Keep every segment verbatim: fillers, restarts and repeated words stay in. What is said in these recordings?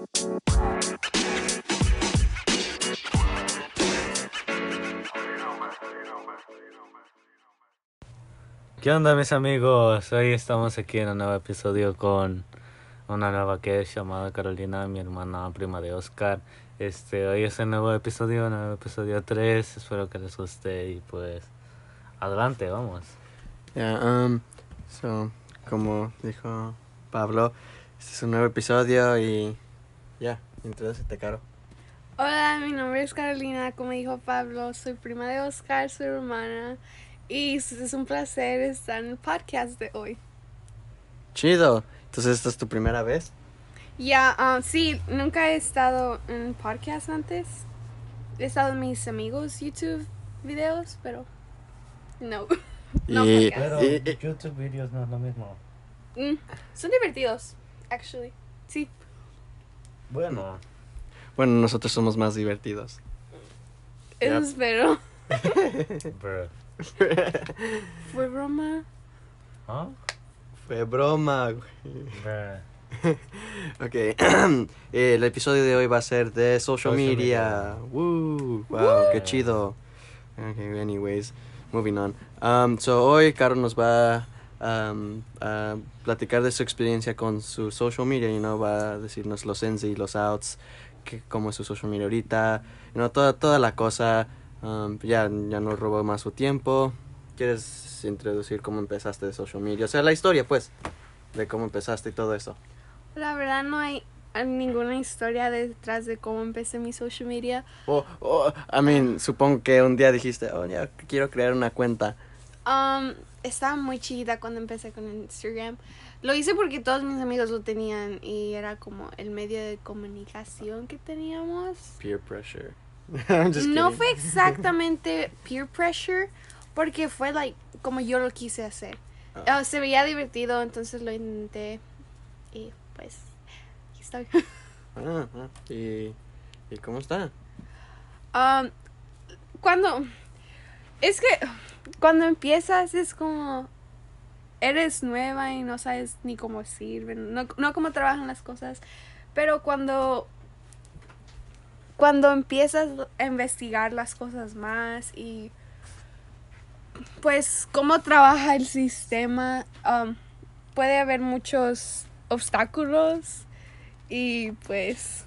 ¿Qué onda, mis amigos? Hoy estamos aquí en un nuevo episodio con una nueva que es llamada Carolina, mi hermana prima de Oscar. Este, hoy es el nuevo episodio, nuevo episodio tres. Espero que les guste y pues adelante, vamos. Yeah, um, so, como dijo Pablo, este es un nuevo episodio y ya, yeah, introdúcete, Caro. Hola, mi nombre es Carolina, como dijo Pablo, soy prima de Oscar, su hermana, y es un placer estar en el podcast de hoy. Chido, entonces esta es tu primera vez. Ya, yeah, um, sí, nunca he estado en un podcast antes. He estado en mis amigos YouTube videos, pero no, no Y, podcast. Pero y- y- YouTube videos no es lo mismo. Mm, son divertidos, actually, sí. Bueno, bueno, nosotros somos más divertidos. Eso Yep. espero. bro. ¿Fue broma? ¿Ah? Fue broma, güey. Bro. Ok, el episodio de hoy va a ser de social, Social media. media. Woo, wow, Woo. qué chido. Okay, anyways, moving on. Um, so hoy Caro nos va um, a platicar de su experiencia con su social media, you know, va a decirnos los ins y los outs, que, cómo es su social media ahorita, you know, toda, toda la cosa. Um, ya, ya no robó más su tiempo. ¿Quieres introducir cómo empezaste de social media? O sea, la historia, pues, de cómo empezaste y todo eso. La verdad no hay ninguna historia detrás de cómo empecé mi social media. Oh, oh, I mean, supongo que un día dijiste, oh, ya quiero crear una cuenta. Um, estaba muy chiquita cuando empecé con Instagram. Lo hice porque todos mis amigos lo tenían y era como el medio de comunicación que teníamos. Peer pressure. I'm just No kidding. fue exactamente peer pressure porque fue like como yo lo quise hacer. Ah. Uh, se veía divertido, entonces lo intenté y pues aquí estoy. Ah, ah, ¿Y, ¿Y cómo está? Um, cuando es que cuando empiezas es como eres nueva y no sabes ni cómo sirven, no, no cómo trabajan las cosas, pero cuando cuando empiezas a investigar las cosas más y pues cómo trabaja el sistema, um, puede haber muchos obstáculos y pues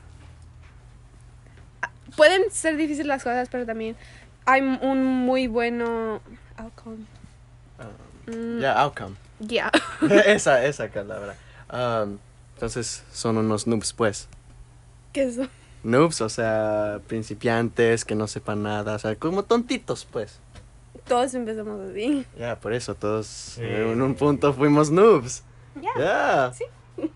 pueden ser difíciles las cosas, pero también hay un muy bueno outcome. Um, Mm, yeah, outcome. yeah. esa, esa palabra. Um, entonces, son unos noobs, pues. ¿Qué es eso? Noobs, o sea, principiantes que no sepan nada, o sea, como tontitos, pues. Todos empezamos así. Ya, por eso todos Sí. eh, en un punto fuimos noobs. Ya. Yeah. Sí.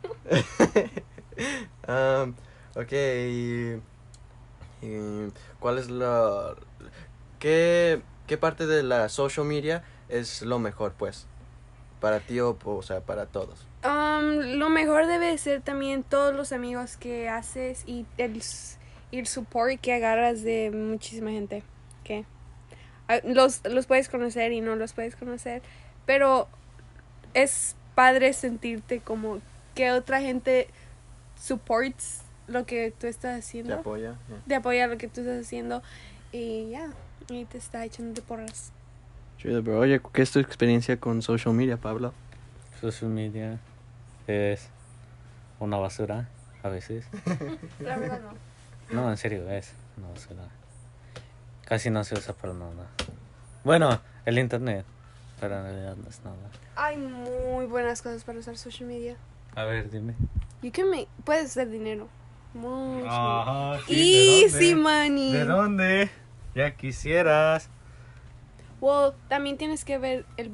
um, ok, y, y ¿cuál es la... ¿Qué, ¿Qué parte de la social media es lo mejor, pues? Para ti o, o sea, para todos. Um, lo mejor debe ser también todos los amigos que haces y el, y el support que agarras de muchísima gente. Que ah, los, los puedes conocer y no los puedes conocer. Pero es padre sentirte como que otra gente supports lo que tú estás ¿Te haciendo. apoya? Yeah. Te apoya lo que tú estás haciendo. Y ya, y te está echando de porras. Chido, bro. Oye, ¿qué es tu experiencia con social media, Pablo? Social media es una basura a veces. La verdad no. No, en serio, es una basura. Casi no se usa para nada. Bueno, el internet, pero en realidad no es nada. Hay muy buenas cosas para usar social media. A ver, dime. You can make, puedes hacer dinero. Mucho. Ajá, Easy money. ¿De dónde? Ya quisieras. Well, también tienes que ver el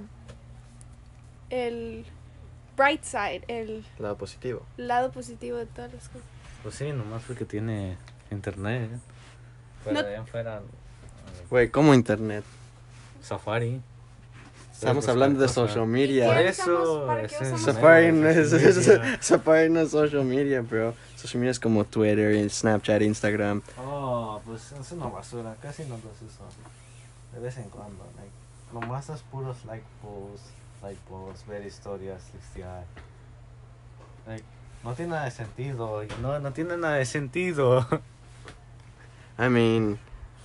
el bright side, el Lado positivo. lado positivo de todas las cosas. Pues sí, nomás porque tiene internet. Pero No- de ahí en fuera, Güey, ¿cómo internet? Safari. Estamos Puedes hablando de buscar social cosas. media. Por ¿Qué eso, usamos? ¿Para qué ese usamos? Safari no, es, social es- media. Safari no es social media, bro. Social media es como Twitter, Snapchat, Instagram. Oh, pues es una basura, casi no los uso. De vez en cuando, like, nomás es puros like posts, like posts, ver historias, textear. Like, No tiene nada de sentido. No, no tiene nada de sentido. I mean...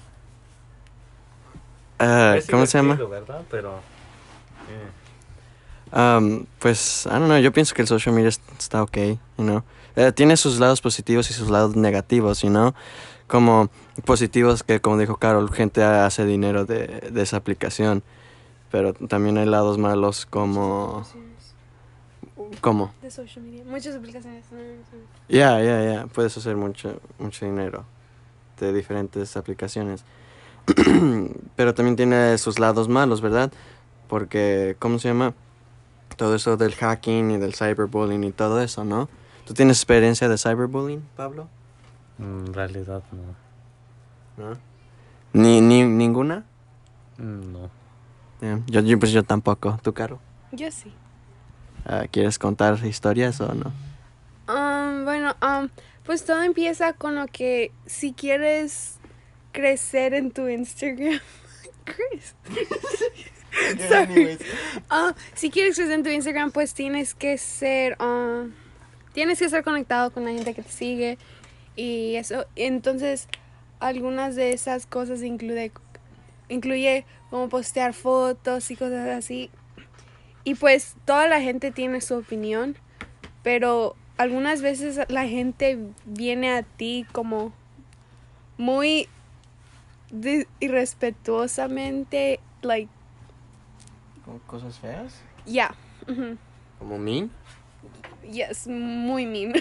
Uh, Es ¿Cómo se llama? divertido, ¿verdad? Pero... eh, Um, pues, I don't know, yo pienso que el social media es- está ok, you know. Eh, tiene sus lados positivos y sus lados negativos, you know. Como positivos que, como dijo Carol, gente hace dinero de, de esa aplicación. Pero también hay lados malos como... Muchas aplicaciones ¿Cómo? de social media. Muchas aplicaciones. no, no, no. Ya, ya, ya, puedes hacer mucho, mucho dinero de diferentes aplicaciones. Pero también tiene sus lados malos, ¿verdad? Porque, ¿cómo se llama? Todo eso del hacking y del cyberbullying y todo eso, ¿no? ¿Tú tienes experiencia de cyberbullying, Pablo? En realidad no. ¿No? ¿Ni, ni ninguna? Mm, No. Ya, Yo, yo, pues yo tampoco. ¿Tú, Caro? Yo sí. Ah, ¿quieres contar historias o no? Um, bueno, um, pues todo empieza con lo que si quieres crecer en tu Instagram. Chris. Sorry. Ah, si quieres crecer en tu Instagram, pues tienes que ser, ah, tienes que estar conectado con la gente que te sigue y eso. Entonces, algunas de esas cosas incluye, incluye como postear fotos y cosas así. Y pues toda la gente tiene su opinión, pero algunas veces la gente viene a ti como muy de- irrespetuosamente, like, ¿Cosas feas? yeah, ujú, ¿Como mean? yes, muy mean.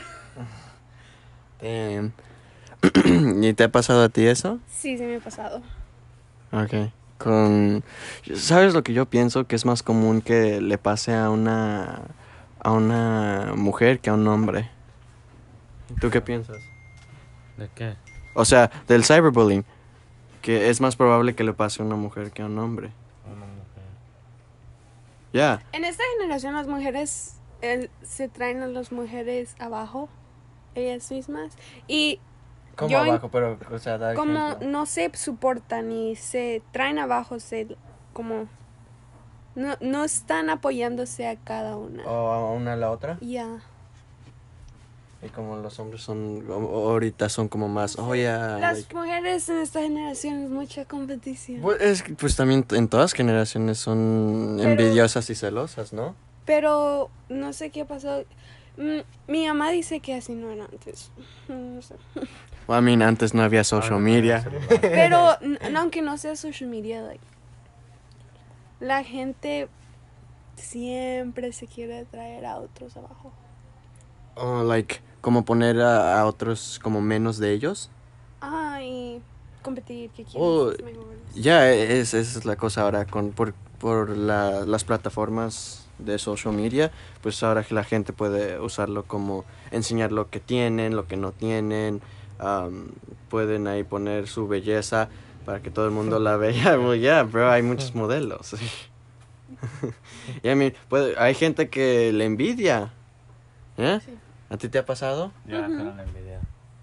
Damn. ¿Y te ha pasado a ti eso? Sí, se me ha pasado. Ok. Con... ¿Sabes lo que yo pienso? Que es más común que le pase a una... a una mujer que a un hombre. ¿Tú qué piensas? ¿De qué? O sea, del cyberbullying. Que es más probable que le pase a una mujer que a un hombre. Una mujer. Ya. En esta generación las mujeres eh, se traen a las mujeres abajo, ellas mismas, y ¿Cómo Yo en- abajo? Pero, o sea, da como ejemplo. no se soportan y se traen abajo, se como no, no están apoyándose a cada una. ¿O a una a la otra? Ya. Y como los hombres son... o- ahorita son como más... Oh, ya... Las like- mujeres en esta generación es mucha competición. Pues, es que, pues también en todas generaciones son Pero- envidiosas y celosas, ¿no? Pero no sé qué pasó. Mm, Mi mamá dice que así no era antes. No sé. I mean, antes no había social Ahora media. tengo celular. Pero n- no, aunque no sea social media, like, la gente siempre se quiere traer a otros abajo. Oh, like, como poner a, a otros como menos de ellos. Ah, y competir, que Oh, quieres mejores. Ya, es, esa es la cosa ahora con por, por la- las plataformas de social media, pues ahora que la gente puede usarlo como enseñar lo que tienen, lo que no tienen, am, pueden ahí poner su belleza para que todo el mundo la vea. Well, yeah, bro, hay muchos modelos. Y I mean, puede- hay gente que le envidia. ¿Eh? Sí. ¿A ti te ha pasado? Ya, Ujú. pero la envidia.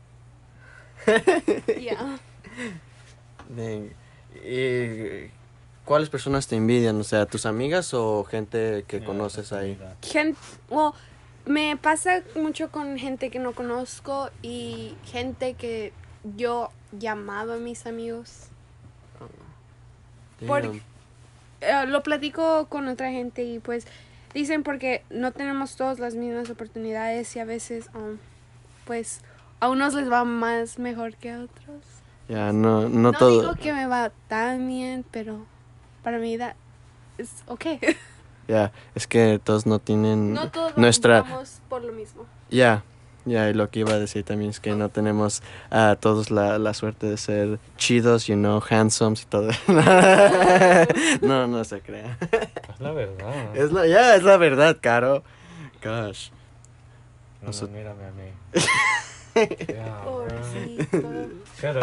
Ya. De- ¿Y cuáles personas te envidian? O sea, ¿tus amigas o gente que Ya, conoces la ahí? envidia. Gente, well, me pasa mucho con gente que no conozco y gente que yo llamado a mis amigos. Por- Damn. Eh, lo platico con otra gente y pues dicen porque no tenemos todas las mismas oportunidades y a veces um, pues a unos les va más mejor que a otros. Ya, no, no, No, todo. digo que me va tan bien, pero para mí da es okay. Ya, es que todos no tienen No todos nuestra. vamos por lo mismo. Ya, ya, y lo que iba a decir también es que no tenemos a todos la, la suerte de ser chidos, you know, handsomes y todo. No, no se crea. Es la verdad. Es la, ya, es la verdad, Caro. Gosh. No, Noso- no, mírame a mí. Ya, bro. Pobrecito. Pero,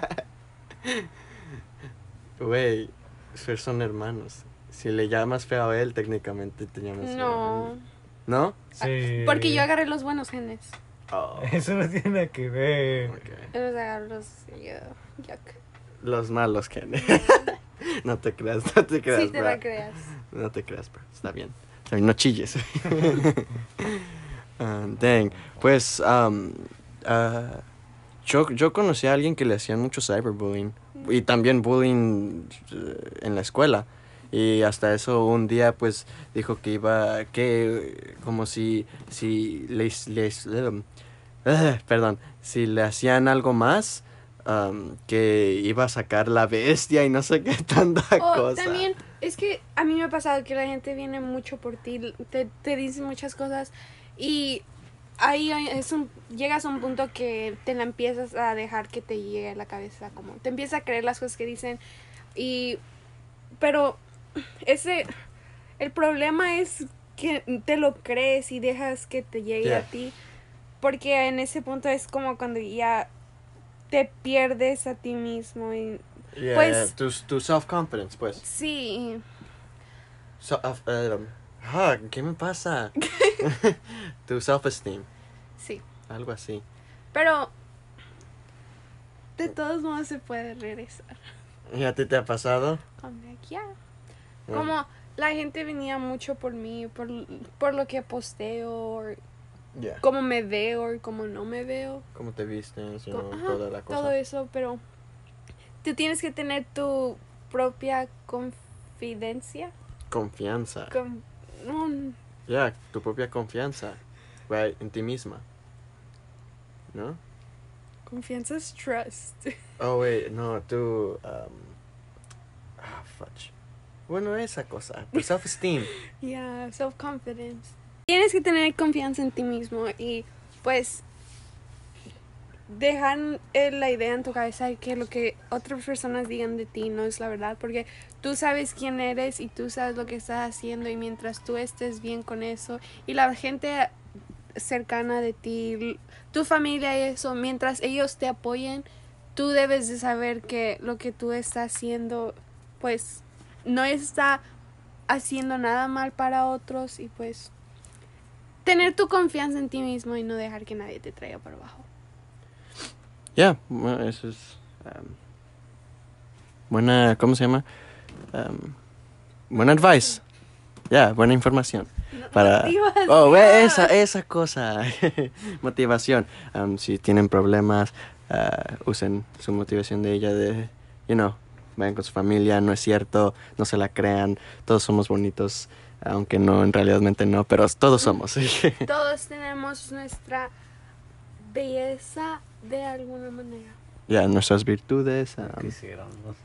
Güey, Fer son hermanos. Si le llamas feo a él, técnicamente te llamas feo a No, él. ¿No? sí. porque yo agarré los buenos genes. Oh, Eso no tiene nada que ver. ok. Ellos agarré los yo, yuck. Los malos, Ken. No te creas, no te creas, Sí te bro. la creas. No te creas, bro. Está bien. Está bien, no chilles. Ah, dang. Pues, um, ah, yo, yo conocí a alguien que le hacían mucho cyberbullying. Y también bullying eh, en la escuela. Y hasta eso un día pues dijo que iba, que como si, si les, les um, ah, perdón, si le hacían algo más, um, que iba a sacar la bestia y no sé qué tanta O cosa. también, es que a mí me ha pasado que la gente viene mucho por ti, te, te dice muchas cosas y ahí es un, llegas a un punto que te la empiezas a dejar que te llegue a la cabeza, como te empiezas a creer las cosas que dicen y, pero ese, el problema es que te lo crees y dejas que te llegue Yeah. a ti, porque en ese punto es como cuando ya te pierdes a ti mismo y Yeah, pues- tu, tu self-confidence, pues. sí. So, uh, um, ah, ¿qué me pasa? Tu self-esteem, Sí, algo así. pero de todos modos se puede regresar. ¿Y a ti te ha pasado? Como ya. Mm. Como la gente venía mucho por mí, por, por lo que posteo, o Yeah. cómo me veo, o cómo no me veo. ¿Cómo te vistes? You Co- know, ajá, toda la cosa. todo eso, pero tú tienes que tener tu propia confidencia. Confianza. Con, no, Ya, tu propia confianza. Right, en ti misma. ¿No? confianza es trust. Oh, wait, no, tú... Um, ah, fudge. Bueno, esa cosa. Tu self-esteem. Yeah, self-confidence. Tienes que tener confianza en ti mismo y pues dejar eh, la idea en tu cabeza de que lo que otras personas digan de ti no es la verdad, porque tú sabes quién eres y tú sabes lo que estás haciendo y mientras tú estés bien con eso y la gente cercana de ti, tu familia y eso, mientras ellos te apoyen, tú debes de saber que lo que tú estás haciendo pues no está haciendo nada mal para otros y pues tener tu confianza en ti mismo y no dejar que nadie te traiga por abajo. Ya, bueno, eso es... um, buena... ¿Cómo se llama? Um, buena advice. Ya, buena información. Para... Motivación. Oh, ve, esa, esa cosa. Motivación. Um, si tienen problemas, uh, usen su motivación de ella de... You know, vayan con su familia, no es cierto, no se la crean, todos somos bonitos, aunque no, en realidad no, pero todos somos. Todos tenemos nuestra belleza de alguna manera. Ya, nuestras virtudes. um, Quisiéramos.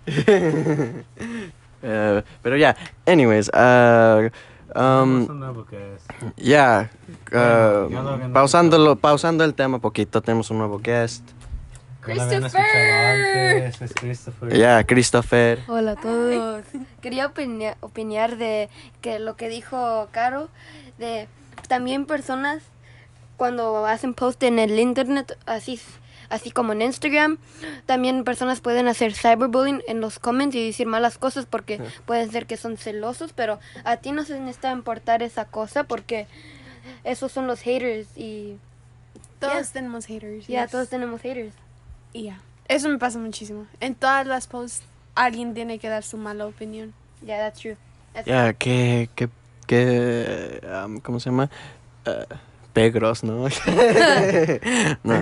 Eh, pero ya, anyways, uh, um, Tenemos un nuevo que es. ya, Bueno, uh, ya lo habían pausándolo, escuchado. pausando el tema poquito, tenemos un nuevo guest. Ya lo habían escuchado Christopher. antes, es Christopher. Ya, Christopher. Hola a todos. Quería opinia- opinar de que lo que dijo Caro, de también personas cuando hacen post en el internet, así así como en Instagram, también personas pueden hacer cyberbullying en los comments y decir malas cosas porque pueden ser que son celosos, pero a ti no se necesita importar esa cosa porque esos son los haters y Todos Ya. tenemos haters. ya yes. todos tenemos haters. Y ya. Eso me pasa muchísimo. En todas las posts alguien tiene que dar su mala opinión. Yeah, that's true. That's Ya, que, que, que, um, ¿cómo se llama? Uh, pegros, ¿no? no,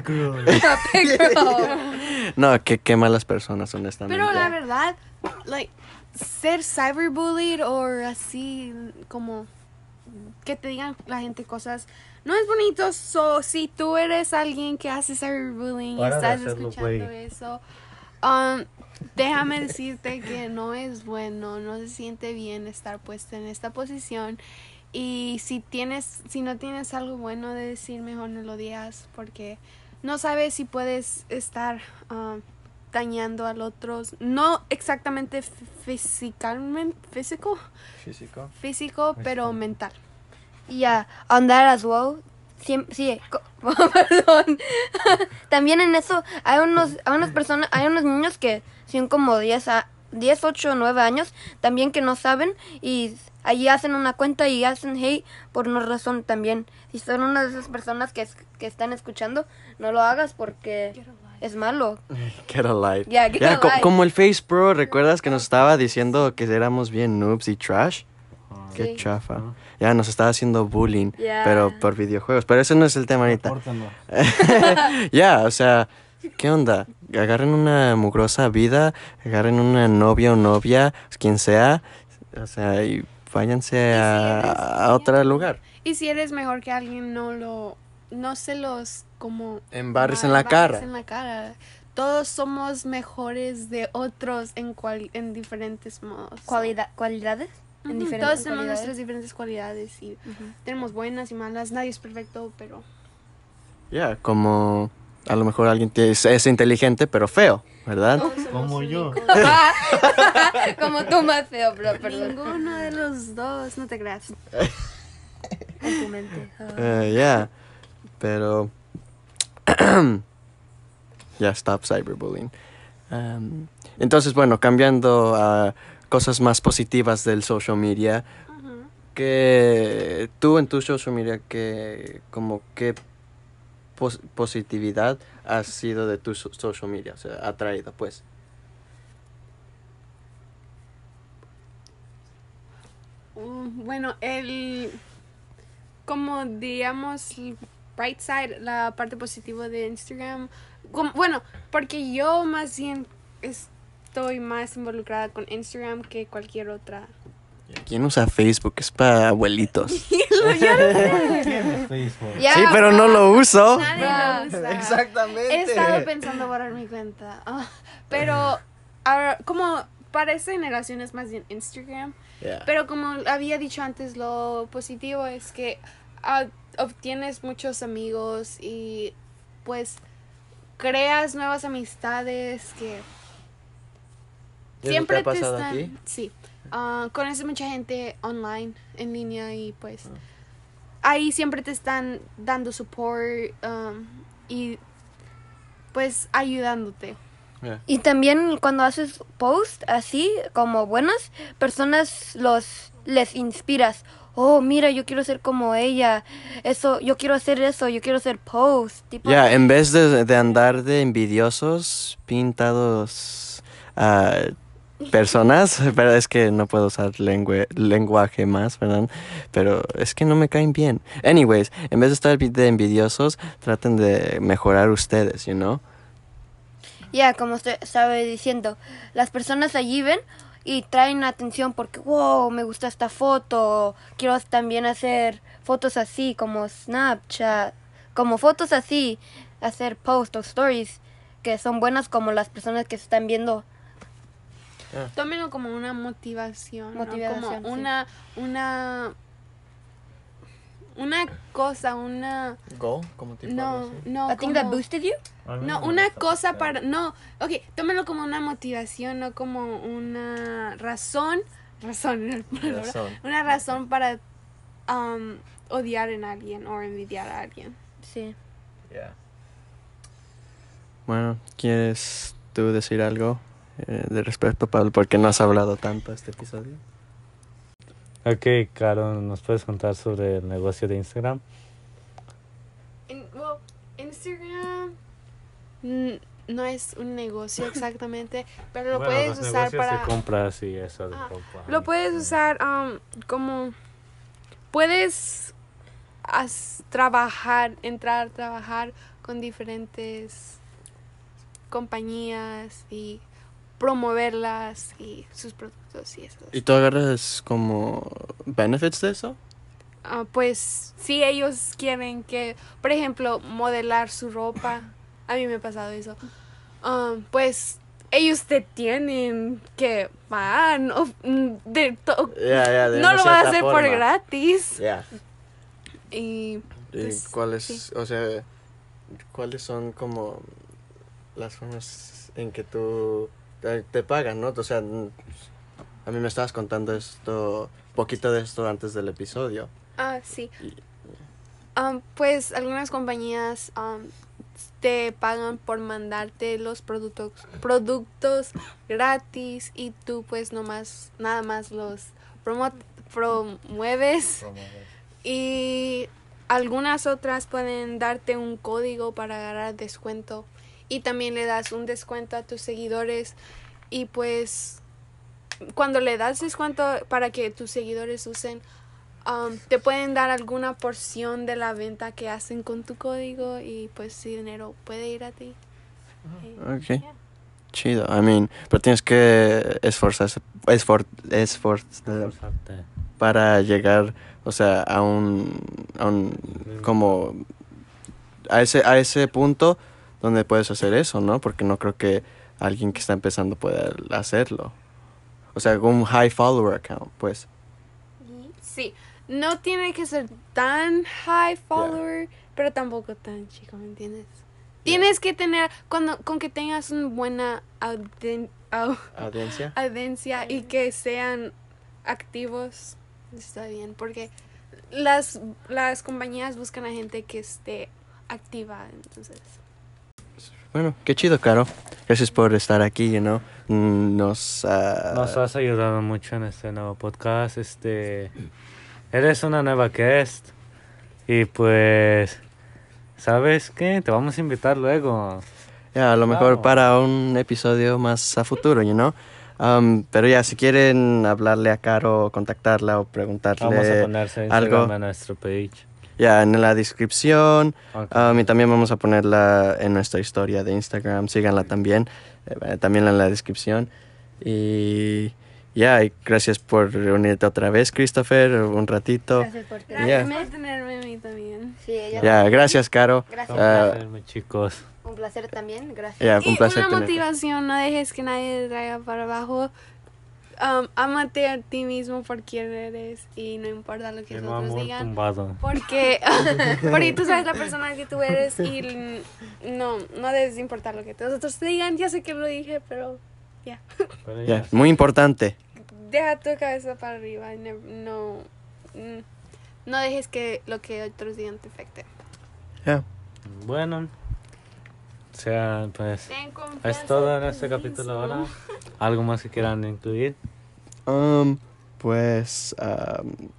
no, que, que malas personas, honestamente. Pero la verdad, like, ser cyberbullied o así como que te digan la gente cosas no es bonito. So, si tú eres alguien que hace cyberbullying y Para de estás hacerlo, escuchando güey. eso, um, déjame decirte que no es bueno, no se siente bien estar puesta en esta posición. Y si tienes, si no tienes algo bueno de decir, mejor no lo digas, porque no sabes si puedes estar um, dañando al otro, no exactamente f- físicamente, físico, Físico. físico, pero mental. Yeah, on that as well. Siem- sí, co- perdón. También en eso hay unos, hay unas personas, hay unos niños que son como diez, a, diez, ocho, nueve años, también que no saben y allí hacen una cuenta y hacen hate por una razón también. Si son una de esas personas que, es- que están escuchando, no lo hagas porque es malo. Get a life. Yeah, get Ya, a co- life. como el Face Pro, ¿recuerdas que nos estaba diciendo que éramos bien noobs y trash? Ah, Qué Sí. chafa. ¿no? Ya nos está haciendo bullying, Ya. pero por videojuegos. Pero ese no es el tema ahorita. Repórtanos. Ya, o sea, ¿qué onda? Agarren una mugrosa vida, agarren una novia o novia, quien sea, o sea, y váyanse si a, eres- a otro lugar. Y si eres mejor que alguien, no lo, no se los como Embarres en mal- la cara. embarres en la cara. Todos somos mejores de otros en cual, en diferentes modos. Cualidad, ¿Cualidades? En Ujú, diferentes Todos tenemos cualidades. nuestras diferentes cualidades y Ujú. tenemos buenas y malas. Nadie es perfecto, pero Ya, como a lo mejor alguien tiene- es, es inteligente, pero feo, ¿verdad? todos somos Como yo. únicos. Como tú más feo, bro, perdón. Ninguno de los dos, no te creas. En tu mente. Ah. Eh, Ya, pero... Ya, stop cyberbullying. Um, entonces, bueno, cambiando a cosas más positivas del social media, Ujú. que tú en tu social media, que como qué pos- positividad ha sido de tu so- social media, o sea, ha traído, pues. Mm, Bueno, el, como diríamos, el bright side, la parte positiva de Instagram, como- bueno, porque yo más bien estoy más involucrada con Instagram que cualquier otra. ¿Quién usa Facebook? Es para abuelitos. ¿Tienes Facebook? Ya, Sí, pero no lo uso. Nadie Ah, lo usa. Exactamente. He estado pensando borrar mi cuenta, ah, pero ahora, como para esta generación es más bien Instagram. Yeah. Pero como había dicho antes, lo positivo es que ah, obtienes muchos amigos y pues creas nuevas amistades que ¿Y eso siempre te ha te pasado están... a ti? Sí, Ah, conoces mucha gente online, en línea y pues Ah. ahí siempre te están dando support um, y pues ayudándote. Yeah. Y también cuando haces post así, como buenas, personas los les inspiras. Oh, mira, yo quiero ser como ella. Eso, yo quiero hacer eso, yo quiero hacer post. Tipo, Ya, en vez de, de andar de envidiosos, pintados a personas, pero es que no puedo usar lengua- lenguaje más, ¿verdad? Pero es que no me caen bien. Anyways, en vez de estar de envidiosos, traten de mejorar ustedes, you know? ya, como usted estaba diciendo, las personas allí ven y traen atención porque, wow, me gusta esta foto. Quiero también hacer fotos así, como Snapchat, como fotos así, hacer posts o stories que son buenas como las personas que están viendo. Tómenlo como una motivación, ¿no? Motivación, Como sí. una, una, una cosa, una, Go, como tipo no, no, I think that como- boosted you. A mí no, me una gusta cosa postear. para, no, ok, tómenlo como una motivación, no como una razón, razón, en la palabra, Razón. una razón para um, odiar en alguien o envidiar a alguien. Sí. Bueno, ¿quieres tú decir algo eh, de respecto, Pablo? Porque no has hablado tanto este episodio. Ok, Caro, ¿nos puedes contar sobre el negocio de Instagram? In- well, Instagram mm, no es un negocio exactamente, pero lo Bueno, puedes los usar negocios para... de compras y eso de Ah, ropa. Lo puedes usar um, como... Puedes as- trabajar, entrar a trabajar con diferentes compañías y promoverlas y sus productos y eso. ¿Y tú agarras como benefits de eso? Ah, pues si ellos quieren que, por ejemplo, modelar su ropa, a mí me ha pasado eso, um, pues ellos te tienen que pagar, no, Mm, de to- Ya, ya, de no una lo van a cierta hacer por forma. gratis. Ya. Y ¿Y pues, cuáles, sí. o sea, cuáles son como las formas en que tú te, te pagan, ¿no? O sea, n- a mí me estabas contando esto, poquito de esto antes del episodio. Ah, sí. Y- Um, pues algunas compañías um, te pagan por mandarte los productos productos gratis y tú pues nomás nada más los promo- promueves y algunas otras pueden darte un código para agarrar descuento y también le das un descuento a tus seguidores y pues cuando le das descuento para que tus seguidores usen, um, te pueden dar alguna porción de la venta que hacen con tu código y pues ese dinero puede ir a ti. Ok. Yeah. Chido. I mean, pero tienes que esforzarse, esfor, esfor, Esforzarte. para llegar, o sea, a un, a un, como, a ese, a ese punto donde puedes hacer eso, ¿no? Porque no creo que alguien que está empezando pueda hacerlo. O sea, un high follower account, pues. Sí, no tiene que ser tan high follower, pero tampoco tan chico, ¿me entiendes? Tienes que tener, cuando, con que tengas una buena audien- au- Audiencia. audiencia y que sean activos, está bien, porque las, las compañías buscan a gente que esté activa, entonces. Bueno, qué chido, Caro. Gracias por estar aquí, you know. Mm, Nos, ah, Nos has ayudado mucho en este nuevo podcast. Este, eres una nueva guest. Y pues, ¿sabes qué? Te vamos a invitar luego. ya, a lo mejor Vamos. para un episodio más a futuro, you know. Um, pero ya, si quieren hablarle a Caro, contactarla o preguntarle Vamos a ponerse en algo, Instagram en nuestro page. ya en la descripción. Ok. Um, y también vamos a ponerla en nuestra historia de Instagram. Síganla también. eh, también en la descripción. Y ya, y gracias por reunirte otra vez, Christopher, un ratito. Gracias por Gracias tenerme. por tenerme a mí también. Sí, ella Ya, también. gracias, Caro. Gracias. Un Ah, placer, mis chicos. Un placer también. Gracias. Ya, Y un placer una tenerte. motivación, no dejes que nadie te traiga para abajo. Um, ámate a ti mismo por quien eres y no importa lo que Que los no otros amor digan. tumbado. Porque, porque tú sabes la persona que tú eres y l- no, no debes de importar lo que los otros te digan. Ya sé que lo dije, pero ya. Pero Ya, ya. muy importante. Deja tu cabeza para arriba. y ne- No, mm, no dejes que lo que otros digan te afecte. Ya. Bueno, o sea, pues Ten confianza es todo en en este ti capítulo mismo. ahora. ¿Algo más que quieran incluir? Um, pues, um,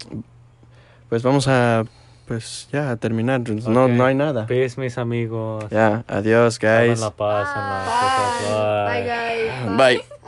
pues vamos a, pues ya a terminar. No, Ok. no hay nada. Peace, mis amigos. Ya, adiós, Hagan guys. la paz en las Bye. cosas. Bye, guys. Bye.